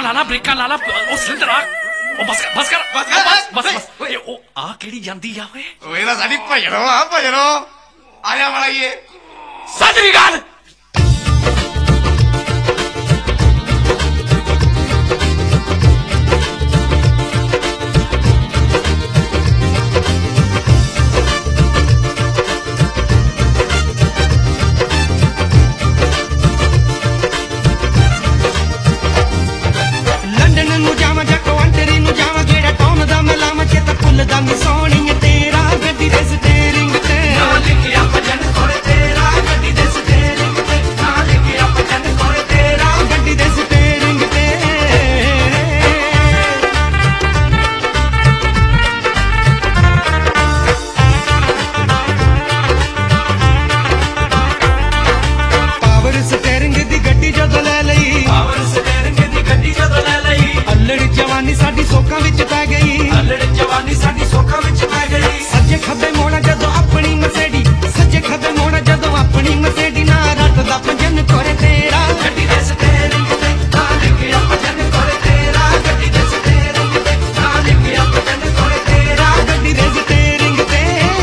ਲਾਲਾ ਬ੍ਰੇਕਾਂ ਲਾਲਾ ਉਹ ਸਿਲੰਡਰ ਆ ਉਹ ਬਸ ਕਰ ਉਹ ਆ ਕਿਹੜੀ ਜਾਂਦੀ ਆ ਓਏ ਓਏ ਨਾ ਸਾਡੀ ਭਜਣੋ ਆ ਜਾ ਮਲਾਈਏ ਸਤਿ ਸ੍ਰੀ ਅਕਾਲ ਸਾਡੀ ਸੋਕਾਂ ਵਿੱਚ ਪੈ ਗਈ ਜਵਾਨੀ ਸਾਡੀ ਸੋਕਾਂ ਵਿੱਚ ਪੈ ਗਈ ਸੱਜੇ ਖੱਬੇ ਮੋੜਾ ਜਦੋਂ ਆਪਣੀ ਮਸੇਡੀ ਸੱਜੇ ਖੱਬੇ ਮੋੜਾ ਜਦੋਂ ਆਪਣੀ ਮਸੇਡੀ ਨਾ ਰੱਟਦਾ ਭਜਨ ਕੋਰੇ ਤੇਰਾ ਗੱਡੀ ਦੇ ਸਟੇਰਿੰਗ ਤੇ ਤਾਂ ਲਿਖਿਆ ਭਜਨ ਕੋਰੇ ਤੇਰਾ ਗੱਡੀ ਦੇ ਸਟੇਰਿੰਗ ਤੇ ਤਾਂ ਲਿਖਿਆ ਭਜਨ ਕੋਰੇ ਤੇਰਾ ਗੱਡੀ ਦੇ ਸਟੇਰਿੰਗ ਤੇ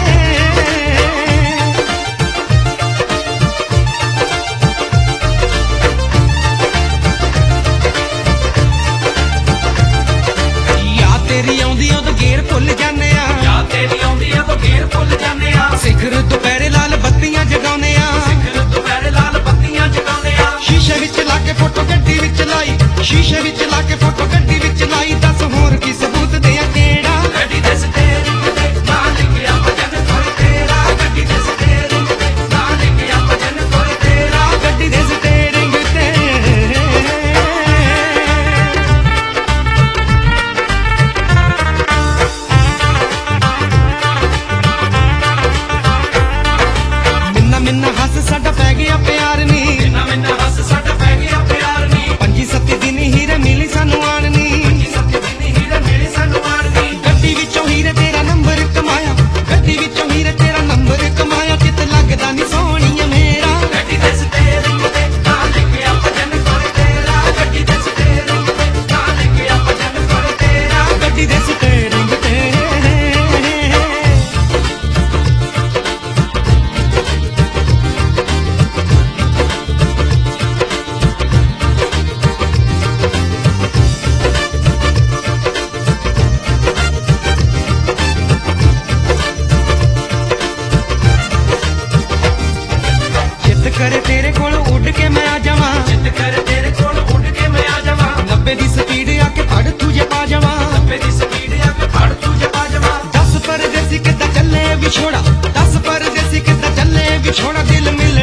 ਤੇਰੀ ਆਉਂਦੀ ਉਦੋਂ ਗੇਰ ਭੁੱਲ ਜਾਂਦੇ ਆ ਯਾਦ ਤੇਰੀ ਆਉਂਦੀ ਉਦੋਂ ਗੇਰ ਭੁੱਲ ਜਾਂਦੇ ਆ ਸਿਖਰ ਦੁਪਹਿਰੇ ਲਾਲ ਬੱਤੀਆਂ ਜਗਾਉਂਦੇ ਆ ਸਿਖਰ ਦੁਪਹਿਰੇ ਲਾਲ ਬੱਤੀਆਂ ਜਗਾਉਂਦੇ ਆ ਸ਼ੀਸ਼ੇ ਵਿੱਚ ਲਾ ਕੇ ਫੋਟੋ ਗੱਡੀ ਵਿੱਚ ਲਾਈ ਸ਼ੀਸ਼ੇ ਵਿੱਚ ਲਾ ਕੇ ਫੋਟੋ ਗੱਡੀ ਵਿੱਚ ਲਾਈ ਦੱਸ ਹੋਰ ਕੀ ਸਬੂਤ ਦੇ ਆ ਕਿਹੜਾ ਗੱਡੀ ਦੇ ਸਟੇਰਿੰਗ ਤੇ ਤਾਂ ਲਿਖਿਆ ਭਜਨ ਕੋਰੇ ਤੇਰਾ ਗੱਡੀ ਦੇ ਸਟੇਰਿੰਗ ਤੇ ਤਾਂ ਲਿਖਿਆ ਭਜਨ ਕੋਰੇ ਤੇਰਾ ਗੱਡੀ ਦੇ ਸਟੇਰਿੰਗ ਤੇ ਮਿੰਨਾ ਹੱਸ ਸਾਡਾ ਪੈ ਗਿਆ ਪਿਆਰ ਨੀ ਮਿੰਨਾ ਹੱਸ ਸਾਡਾ ਪੈ ਗਿਆ ਪਿਆਰ ਨੀ 5-7 ਦਿਨ ਹੀਰੇ ਮਿਲੀ ਸਾਨੂੰ ਆਣ ਨੀ 5-7 ਦਿਨ ਹੀਰੇ ਮਿਲੀ ਸਾਨੂੰ ਆਣ ਨੀ ਗੱਡੀ ਵਿੱਚੋਂ ਹੀਰੇ ਤੇਰਾ ਨੰਬਰ ਕਮਾਇਆ ਗੱਡੀ ਵਿੱਚੋਂ ਹੀਰੇ ਤੇਰਾ ਨੰਬਰ ਕਮਾਇਆ ਕਿਤ ਲੱਗਦਾ ਨੀ ਸੋਹਣੀਆ ਮੇਰਾ ਗੱਡੀ ਦੇ ਸਟੇਰਿੰਗ ਤੇ ਤਾਂ ਲਿਖਿਆ ਭਜਨ ਕੋਰੇ ਤੇਰਾ ਗੱਡੀ ਦੇ ਸਟੇਰਿੰਗ ਤੇ ਤਾਂ ਲਿਖਿਆ ਭਜਨ ਕੋਰੇ ਤੇਰਾ ਗੱਡੀ ਦੇ ਸਟੇਰਿੰਗ ਤੇ ਕਰੇ ਤੇਰੇ ਕੋਲ ਉੱਡ ਕੇ ਮੈਂ ਆ ਜਾਵਾਂ ਜਿੱਦ ਕਰੇ ਤੇਰੇ ਕੋਲ ਉੱਡ ਕੇ ਮੈਂ ਆ ਜਾਵਾਂ 90 ਦੀ ਸਪੀਡ ਆ ਕੇ ਫੜ ਤੁਝੇ ਪਾ ਜਾਵਾਂ 90 ਦੀ ਸਪੀਡ ਆ ਕੇ ਫੜ ਤੁਝੇ ਪਾ ਜਾਵਾਂ 10 ਪਰਦੇਸੀ ਕਿੱਦਾਂ ਚੱਲੇ ਵਿਛੋੜਾ 10 ਪਰਦੇਸੀ ਕਿੱਦਾਂ ਚੱਲੇ ਵਿਛੋੜਾ ਦਿਲ ਮਿਲ